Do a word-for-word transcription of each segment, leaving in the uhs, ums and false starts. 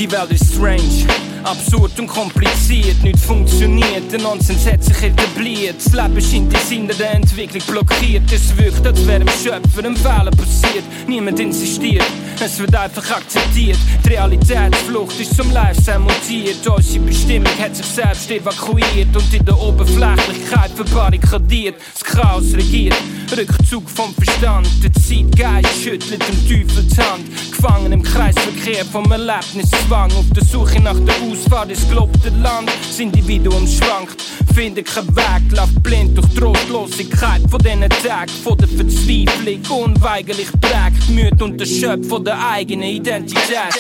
Die Welt ist strange, absurd und kompliziert. Nichts funktioniert, der Nonsens hat sich etabliert. Das Leben scheint in Sinne der Entwicklung blockiert. Es wirkt, als wäre dem Schöpfer ein Fehler passiert. Niemand insistiert, es wird einfach akzeptiert. Die Realitätsflucht ist zum Lifestyle mutiert. Unsere Bestimmung hat sich selbst evakuiert und in der Oberflächlichkeit verbarrikadiert. Das Chaos regiert, Rückzug vom Verstand. Der Zeitgeist schüttelt dem Teufel die Hand. Gefangen im Kreisverkehr vom Erlebniszwang. Auf der Suche nach der Ausfahrt ins gelobte Land. Das Individuum schwankt, findet keinen Weg, läuft blind durch die Trostlosigkeit von diesen Tagen, von der Verzweiflung, unweigerlich prägt, müde und erschöpft von der eigenen Identität.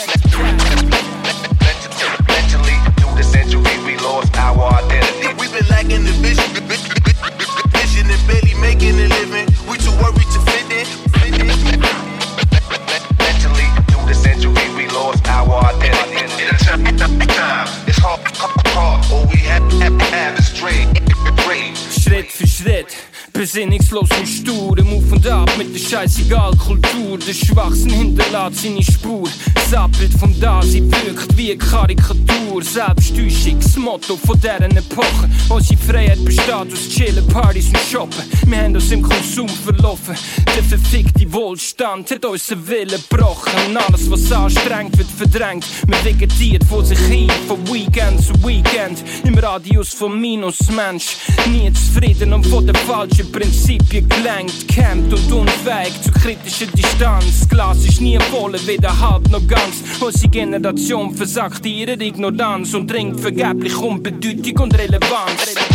Mentally, through the century, we lost our identity. We've been lacking the vision, vision and barely making a living. We too worried to fit in. Mentally, through the century, we lost our identity. It's hard, hard. All we have, have, have is dream, dream. Schritt für Schritt, besinnungslos und stur, im Auf und Ab mit der Scheißegal-Kultur. Der Schwachsinn hinterlässt seine Spur. Das Abbild vom Dasein wirkt wie eine Karikatur. Selbsttäuschung, das Motto von deren Epoche. Unsere Freiheit besteht aus Chillen, Partys und Shoppen. Wir haben uns im Konsum verlaufen. Der verfickte Wohlstand hat unseren Willen gebrochen. Und alles, was anstrengt, wird verdrängt. Man vegetiert vor sich hin, von Weekend zu Weekend. Im Radius von Minusmensch. Nie zufrieden und von den falschen Prinzipien gelenkt. Campt und unfähig zu kritischer Distanz. Das Glas ist nie voll, weder halb noch ganz. Unsere Generation versagt ihrer Ignoranz und dringt vergeblich um Bedeutung und Relevanz.